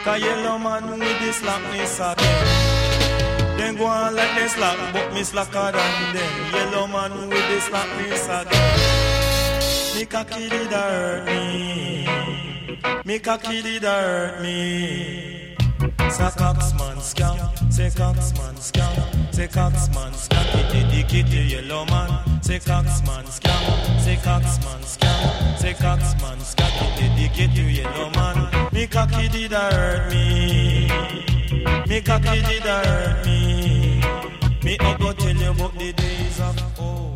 Cause yellow man with this slackness again. Then go on like they slack, but me slacker than them. Yellow man with this slackness again. Me cocky did hurt me. Me cocky did hurt me. Say Coxman scam, say Coxman scam, say Coxman scam. It dedicate to yellow man. Say Coxman scam, say Coxman scam, say Coxman scam. It dedicate to yellow man. Me cocky did hurt me. Me cocky did hurt me. Me I go tell you about the days of old.